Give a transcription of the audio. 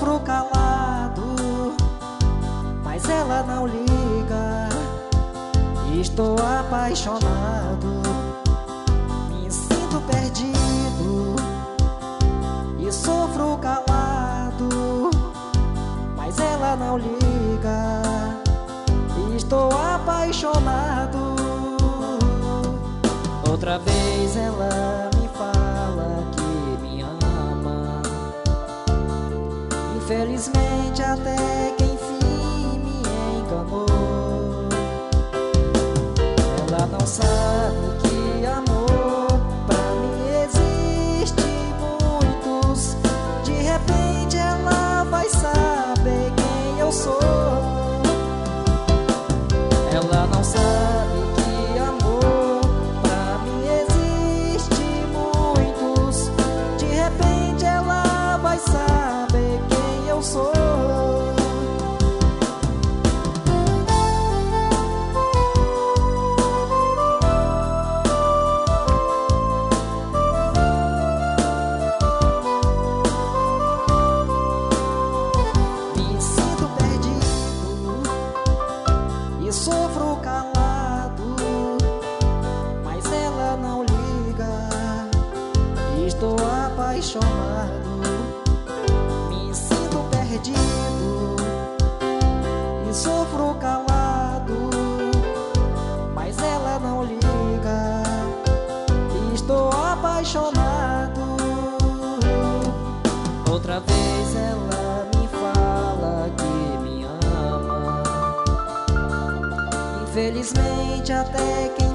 sofro calado, mas ela não liga. Estou apaixonado, me sinto perdido e sofro calado, mas ela não liga. Estou apaixonado. Outra vez ela me fala que me ama. Infelizmente até que enfim me enganou. Ela não sabe que amor pra mim existe muitos. De repente ela vai saber quem eu sou. Ela não sabe que amor pra mim existe muitos. De repente ela vai saber quem eu sou. Me sinto perdido e sofro calado, mas ela não liga. Estou apaixonado, me sinto perdido e sofro calado, mas ela não liga. Estou apaixonado. Outra vez ela me fala que me ama. Infelizmente até quem